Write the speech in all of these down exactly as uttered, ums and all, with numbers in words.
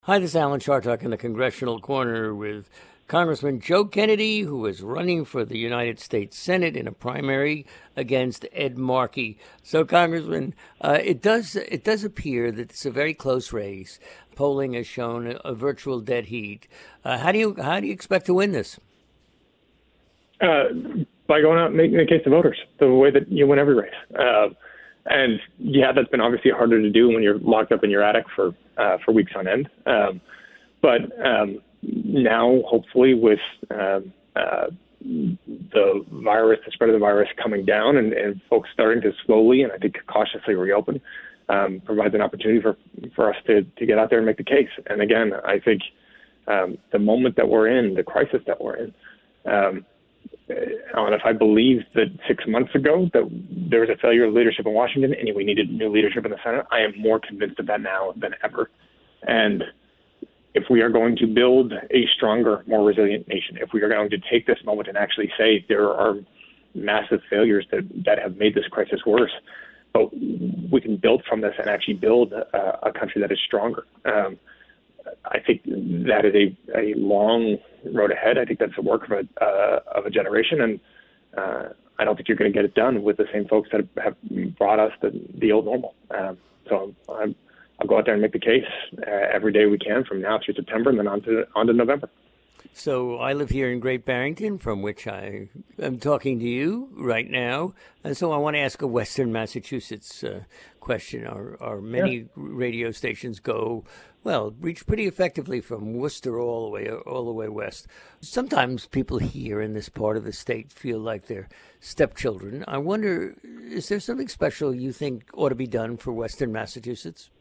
Hi, this is Alan Chartock in the Congressional Corner with Congressman Joe Kennedy, who is running for the United States Senate in a primary against Ed Markey. So, Congressman, uh, it does it does appear that it's a very close race. Polling has shown a, a virtual dead heat. Uh, how do you how do you expect to win this? Uh, by going out and making the case to voters, the way that you win every race. Uh, and yeah, that's been obviously harder to do when you're locked up in your attic for uh, for weeks on end. Um, but um, now, hopefully, with uh, uh, the virus, the spread of the virus coming down, and, and folks starting to slowly and I think cautiously reopen, um, provides an opportunity for for us to to get out there and make the case. And again, I think um, the moment that we're in, the crisis that we're in. Um, And if I believed that six months ago that there was a failure of leadership in Washington and we needed new leadership in the Senate, I am more convinced of that now than ever. And if we are going to build a stronger, more resilient nation, if we are going to take this moment and actually say there are massive failures that, that have made this crisis worse, but we can build from this and actually build a, a country that is stronger. Um, I think that is a, a long road ahead. I think that's the work of a, uh, of a generation, and uh, I don't think you're going to get it done with the same folks that have brought us the, the old normal. Um, so I'm, I'll go out there and make the case uh, every day we can from now through September and then on to, on to November. So I live here in Great Barrington, from which I am talking to you right now. And so I want to ask a Western Massachusetts uh, question. Our, our many yeah. radio stations go, well, reach pretty effectively from Worcester all the way all the way west. Sometimes people here in this part of the state feel like they're stepchildren. I wonder, is there something special you think ought to be done for Western Massachusetts?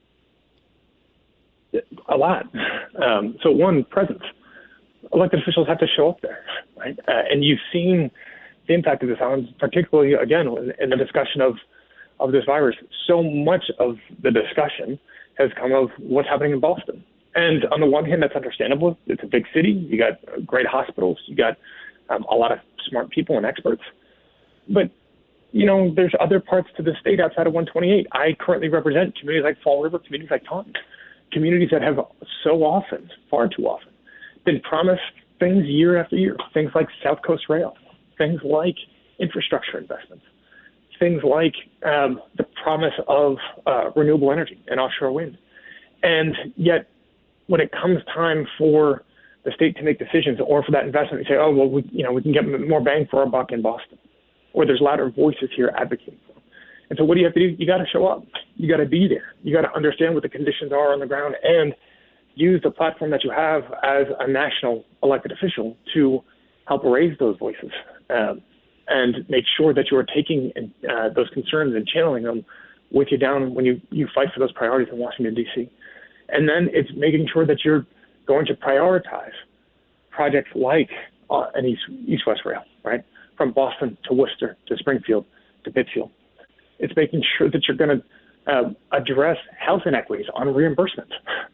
A lot. Um, so one, presence. Elected officials have to show up there, right? Uh, and you've seen the impact of this on, particularly, again, in the discussion of, of this virus. So much of the discussion has come of what's happening in Boston. And on the one hand, that's understandable. It's a big city. You got great hospitals. You got um, a lot of smart people and experts. But, you know, there's other parts to the state outside of one twenty-eight. I currently represent communities like Fall River, communities like Taunton, communities that have so often, far too often, been promised things year after year, things like South Coast Rail, things like infrastructure investments, things like um, the promise of uh, renewable energy and offshore wind. And yet, when it comes time for the state to make decisions or for that investment, you say, oh, well, we, you know, we can get more bang for our buck in Boston, or there's louder voices here advocating for them. And so what do you have to do? You got to show up. You got to be there. You got to understand what the conditions are on the ground and use the platform that you have as a national elected official to help raise those voices um, and make sure that you are taking uh, those concerns and channeling them with you down when you, you fight for those priorities in Washington, D C. And then it's making sure that you're going to prioritize projects like uh, an East, East-West Rail, right, from Boston to Worcester to Springfield to Pittsfield. It's making sure that you're going to uh, address health inequities on reimbursement.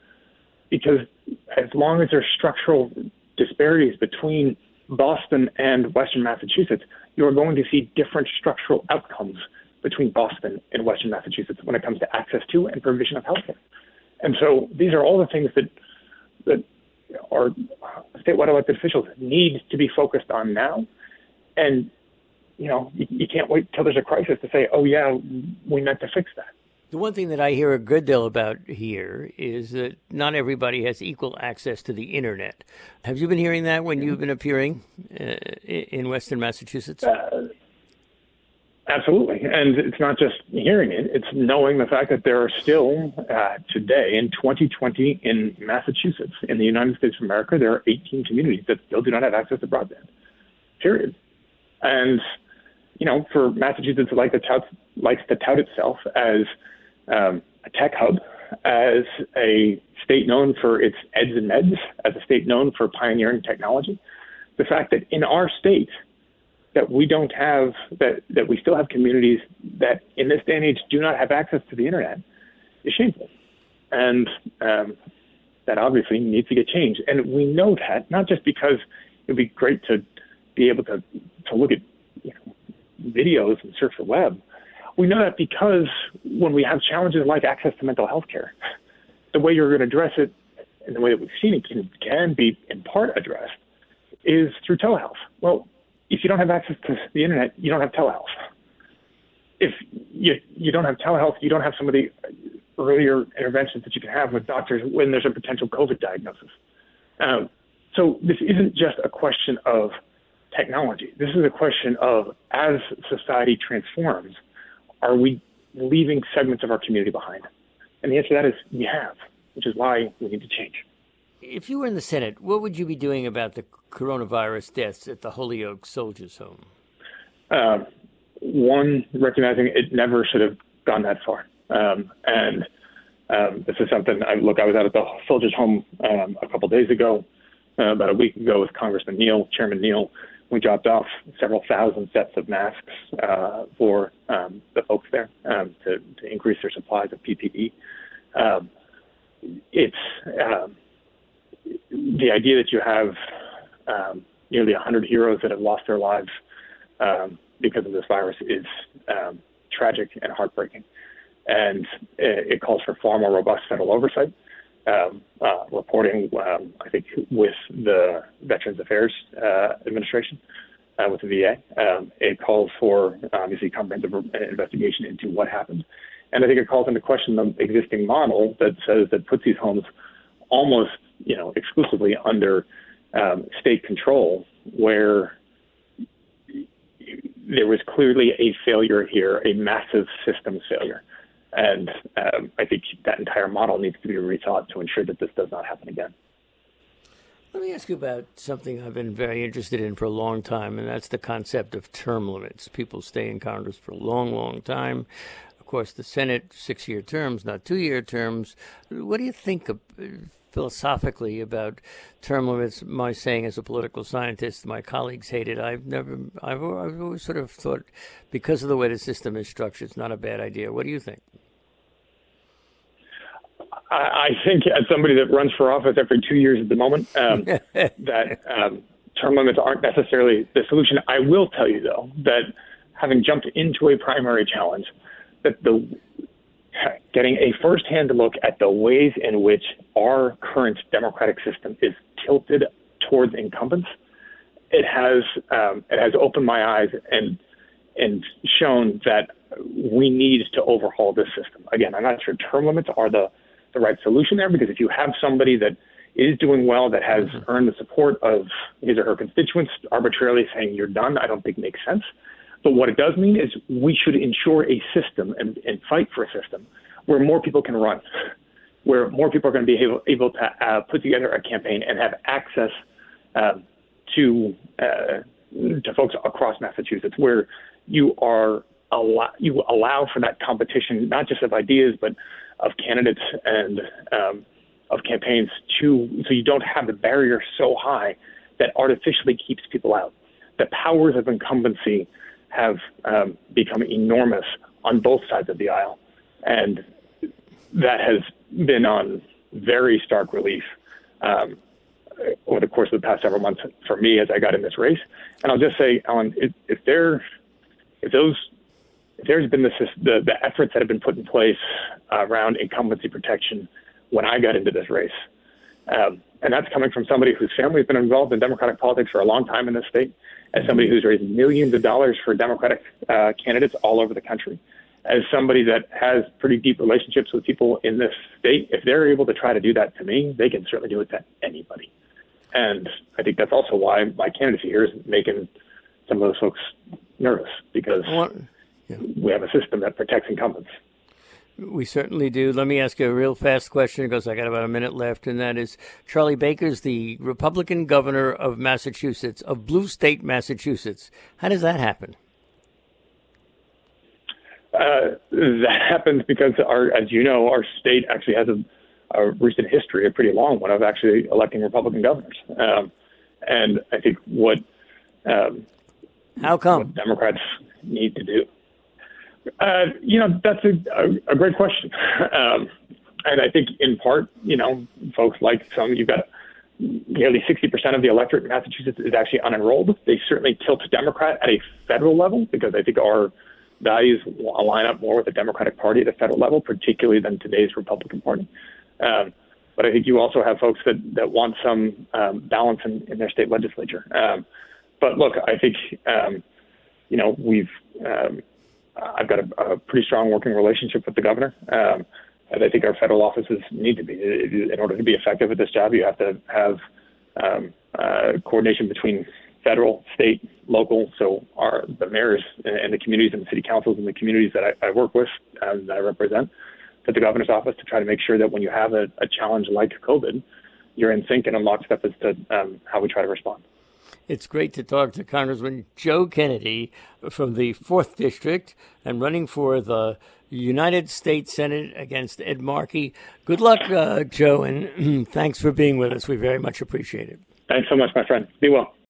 Because as long as there's structural disparities between Boston and Western Massachusetts, you are going to see different structural outcomes between Boston and Western Massachusetts when it comes to access to and provision of healthcare. And so these are all the things that that our statewide elected officials need to be focused on now. And, you know, you, you can't wait till there's a crisis to say, oh, yeah, we meant to fix that. The one thing that I hear a good deal about here is that not everybody has equal access to the internet. Have you been hearing that when you've been appearing uh, in Western Massachusetts? Uh, absolutely. And it's not just hearing it. It's knowing the fact that there are still uh, today in twenty twenty in Massachusetts, in the United States of America, there are eighteen communities that still do not have access to broadband, period. And, you know, for Massachusetts, like to tout, likes to tout itself as Um, a tech hub, as a state known for its eds and meds, as a state known for pioneering technology. The fact that in our state that we don't have, that, that we still have communities that in this day and age do not have access to the internet is shameful. And um, that obviously needs to get changed. And we know that, not just because it would be great to be able to, to look at you know, videos and surf the web. We know that because when we have challenges like access to mental health care, the way you're going to address it and the way that we've seen it can, can be in part addressed is through telehealth. Well, if you don't have access to the internet, you don't have telehealth. If you, you don't have telehealth, you don't have some of the earlier interventions that you can have with doctors when there's a potential COVID diagnosis. Um, so this isn't just a question of technology. This is a question of, as society transforms, are we leaving segments of our community behind? And the answer to that is we have, which is why we need to change. If you were in the Senate, what would you be doing about the coronavirus deaths at the Holyoke Soldiers' Home? Uh, one, recognizing it never should have gone that far. Um, and um, this is something, I, look, I was out at the Soldiers' Home um, a couple days ago, uh, about a week ago with Congressman Neal, Chairman Neal. We dropped off several thousand sets of masks uh, for um, the folks there um, to, to increase their supplies of P P E. Um, it's um, the idea that you have um, nearly one hundred heroes that have lost their lives um, because of this virus is um, tragic and heartbreaking. And it, it calls for far more robust federal oversight, um, uh, reporting, um, I think, with the Veterans Affairs uh, Administration, uh, with the V A. Um, it calls for, obviously, comprehensive investigation into what happened. And I think it calls into question the existing model that says that puts these homes almost, you know, exclusively under um, state control, where there was clearly a failure here, a massive system failure. And um, I think that entire model needs to be rethought to ensure that this does not happen again. Let me ask you about something I've been very interested in for a long time, and that's the concept of term limits. People stay in Congress for a long, long time. Of course, the Senate, six-year terms, not two-year terms. What do you think of, uh, philosophically about term limits? My saying as a political scientist, my colleagues hate it. I've never, I've, I've always sort of thought, because of the way the system is structured, it's not a bad idea. What do you think? I think, as somebody that runs for office every two years at the moment, um, that um, term limits aren't necessarily the solution. I will tell you, though, that having jumped into a primary challenge, that the getting a firsthand look at the ways in which our current democratic system is tilted towards incumbents, it has um, it has opened my eyes and and shown that we need to overhaul this system. Again, I'm not sure term limits are the the right solution there, because if you have somebody that is doing well, that has mm-hmm. earned the support of his or her constituents, arbitrarily saying you're done, I don't think makes sense. But what it does mean is we should ensure a system and, and fight for a system where more people can run, where more people are going to be able, able to uh, put together a campaign and have access uh, to uh, to folks across Massachusetts, where you are allow, you allow for that competition, not just of ideas, but of candidates and um, of campaigns, to so you don't have the barrier so high that artificially keeps people out. The powers of incumbency have um, become enormous on both sides of the aisle, and that has been on very stark relief um, over the course of the past several months for me as I got in this race. And I'll just say, Alan, if, if there, if those There's been this, the, the efforts that have been put in place uh, around incumbency protection when I got into this race. Um, and that's coming from somebody whose family has been involved in Democratic politics for a long time in this state, as somebody who's raised millions of dollars for Democratic uh, candidates all over the country, as somebody that has pretty deep relationships with people in this state. If they're able to try to do that to me, they can certainly do it to anybody. And I think that's also why my candidacy here is making some of those folks nervous, because Yeah. we have a system that protects incumbents. We certainly do. Let me ask you a real fast question, because I got about a minute left, and that is, Charlie Baker's the Republican governor of Massachusetts, of Blue State, Massachusetts. How does that happen? Uh, that happens because, our, as you know, our state actually has a, a recent history, a pretty long one, of actually electing Republican governors. Um, and I think what, um, How come? what Democrats need to do. Uh, you know, that's a, a, a great question. Um, and I think in part, you know, folks like some, you've got nearly sixty percent of the electorate in Massachusetts is actually unenrolled. They certainly tilt Democrat at a federal level, because I think our values line up more with the Democratic Party at the federal level, particularly than today's Republican Party. Um, but I think you also have folks that, that want some um, balance in, in their state legislature. Um, but look, I think, um, you know, we've, um, I've got a, a pretty strong working relationship with the governor. Um, and I think our federal offices need to be. In order to be effective at this job, you have to have um, uh, coordination between federal, state, local. So our the mayors and the communities and the city councils and the communities that I, I work with and that I represent at the governor's office to try to make sure that when you have a, a challenge like COVID, you're in sync and in lockstep as to um, how we try to respond. It's great to talk to Congressman Joe Kennedy from the fourth District and running for the United States Senate against Ed Markey. Good luck, uh, Joe, and thanks for being with us. We very much appreciate it. Thanks so much, my friend. Be well.